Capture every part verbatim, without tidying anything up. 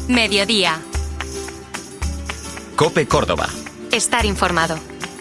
Mediodía. COPE Córdoba. Estar informado.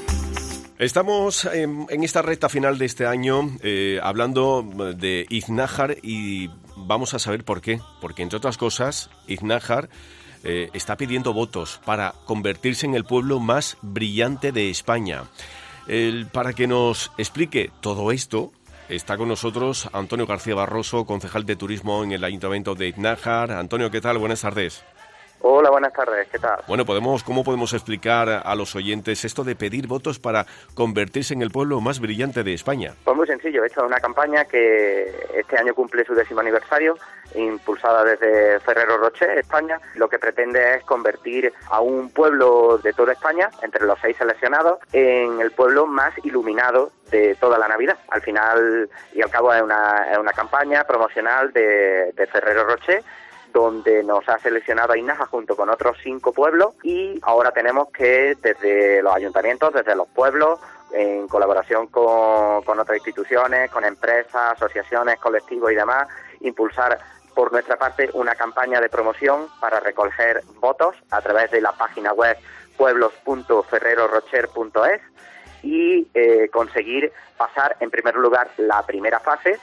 Estamos en, en esta recta final de este año eh, hablando de Iznájar y vamos a saber por qué. Porque, entre otras cosas, Iznájar eh, está pidiendo votos para convertirse en el pueblo más brillante de España. El, para que nos explique todo esto, está con nosotros Antonio García Barroso, concejal de Turismo en el Ayuntamiento de Iznájar. Antonio, ¿qué tal? Buenas tardes. Hola, buenas tardes, ¿qué tal? Bueno, podemos, ¿cómo podemos explicar a los oyentes esto de pedir votos para convertirse en el pueblo más brillante de España? Pues muy sencillo, he hecho una campaña que este año cumple su décimo aniversario, impulsada desde Ferrero Rocher, España. Lo que pretende es convertir a un pueblo de toda España, entre los seis seleccionados, en el pueblo más iluminado de toda la Navidad. Al final y al cabo es una, es una campaña promocional de, de Ferrero Rocher, donde nos ha seleccionado a Iznájar junto con otros cinco pueblos, y ahora tenemos que desde los ayuntamientos, desde los pueblos, en colaboración con, con otras instituciones, con empresas, asociaciones, colectivos y demás, impulsar por nuestra parte una campaña de promoción para recoger votos a través de la página web pueblos punto ferrero rocher punto es y eh, conseguir pasar en primer lugar la primera fase,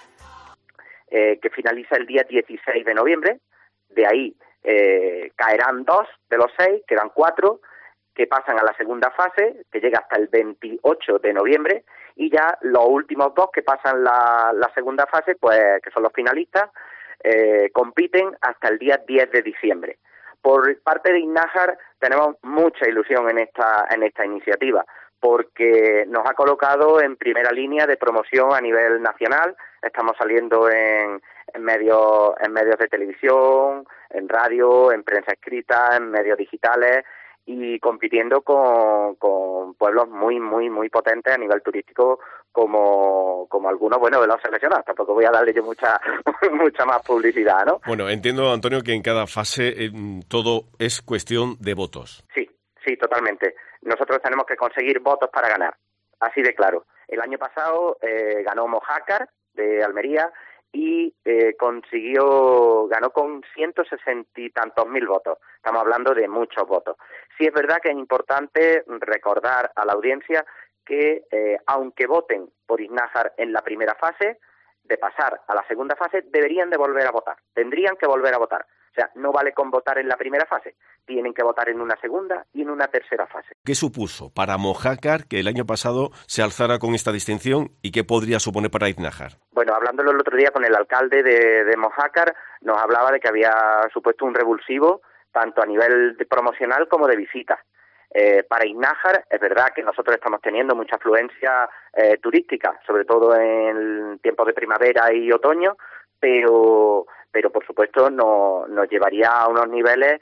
eh, que finaliza el día dieciséis de noviembre. De ahí eh, caerán dos de los seis, quedan cuatro, que pasan a la segunda fase, que llega hasta el veintiocho de noviembre, y ya los últimos dos que pasan la, la segunda fase, pues que son los finalistas, eh, compiten hasta el día diez de diciembre. Por parte de Iznájar tenemos mucha ilusión en esta, en esta iniciativa, porque nos ha colocado en primera línea de promoción a nivel nacional. Estamos saliendo en, en medios en medios de televisión, en radio, en prensa escrita, en medios digitales, y compitiendo con, con pueblos muy, muy, muy potentes a nivel turístico, como, como algunos, bueno, de los seleccionados. Tampoco voy a darle yo mucha, mucha más publicidad, ¿no? Bueno, entiendo, Antonio, que en cada fase eh, todo es cuestión de votos. Sí, sí, totalmente. Nosotros tenemos que conseguir votos para ganar, así de claro. El año pasado eh, ganó Mojácar, de Almería, y eh, consiguió, ganó con ciento sesenta y tantos mil votos. Estamos hablando de muchos votos. Sí es verdad que es importante recordar a la audiencia que eh, aunque voten por Iznájar en la primera fase, de pasar a la segunda fase, deberían de volver a votar. Tendrían que volver a votar. O sea, no vale con votar en la primera fase, tienen que votar en una segunda y en una tercera fase. ¿Qué supuso para Mojácar que el año pasado se alzara con esta distinción y qué podría suponer para Iznájar? Bueno, hablándolo el otro día con el alcalde de, de Mojácar, nos hablaba de que había supuesto un revulsivo tanto a nivel de promocional como de visitas. Eh, para Iznájar es verdad que nosotros estamos teniendo mucha afluencia eh, turística, sobre todo en tiempos de primavera y otoño, pero pero por supuesto no, nos llevaría a unos niveles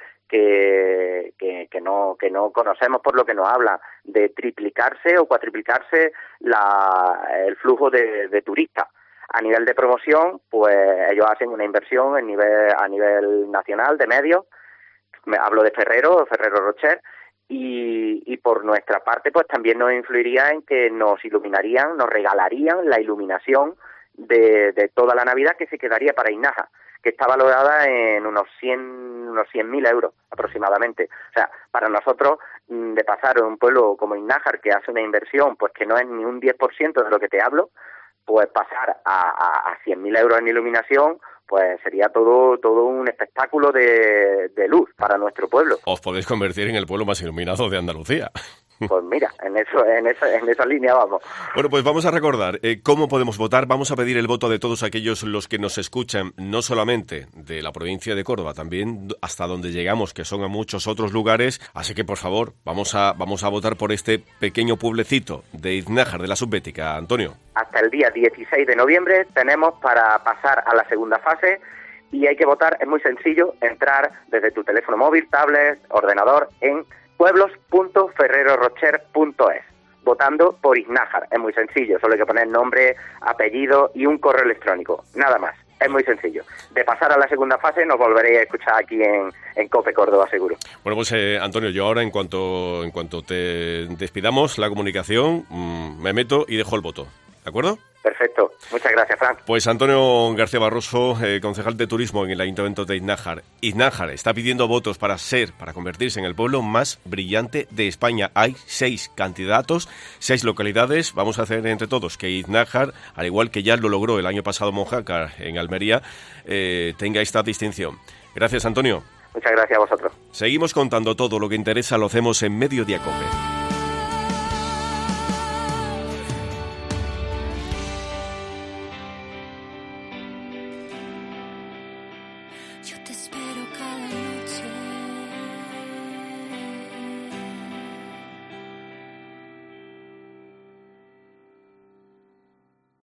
que, que, que no que no conocemos, por lo que nos habla de triplicarse o cuatriplicarse la, el flujo de, de turistas. A nivel de promoción, pues ellos hacen una inversión en nivel, a nivel nacional de medios. Me hablo de Ferrero, Ferrero Rocher, y, y por nuestra parte pues también nos influiría en que nos iluminarían, nos regalarían la iluminación de, de toda la Navidad, que se quedaría para Iznájar, que está valorada en unos cien unos cien mil euros aproximadamente. O sea, para nosotros, de pasar a un pueblo como Iznájar, que hace una inversión pues que no es ni un diez por ciento de lo que te hablo, pues pasar a, a, a cien mil euros en iluminación, pues sería todo todo un espectáculo de, de luz para nuestro pueblo. Os podéis convertir en el pueblo más iluminado de Andalucía. Pues mira, en eso, en esa, en esa línea vamos. Bueno, pues vamos a recordar eh, cómo podemos votar. Vamos a pedir el voto de todos aquellos los que nos escuchan, no solamente de la provincia de Córdoba, también hasta donde llegamos, que son a muchos otros lugares. Así que, por favor, vamos a vamos a votar por este pequeño pueblecito de Iznájar, de la Subbética. Antonio. Hasta el día dieciséis de noviembre tenemos para pasar a la segunda fase, y hay que votar, es muy sencillo, entrar desde tu teléfono móvil, tablet, ordenador, en pueblos punto ferrero rocher punto es, votando por Iznájar. Es muy sencillo, solo hay que poner nombre, apellido y un correo electrónico, nada más. Es muy sencillo. De pasar a la segunda fase nos volveréis a escuchar aquí en, en COPE Córdoba, seguro. Bueno, pues eh, Antonio, yo ahora en cuanto en cuanto te despidamos la comunicación, mmm, me meto y dejo el voto, ¿de acuerdo? Perfecto. Muchas gracias, Frank. Pues Antonio García Barroso, eh, concejal de turismo en el Ayuntamiento de Iznájar. Iznájar está pidiendo votos para ser, para convertirse en el pueblo más brillante de España. Hay seis candidatos, seis localidades. Vamos a hacer entre todos que Iznájar, al igual que ya lo logró el año pasado Mojácar en Almería, eh, tenga esta distinción. Gracias, Antonio. Muchas gracias a vosotros. Seguimos contando todo lo que interesa, lo hacemos en Mediodía Cope.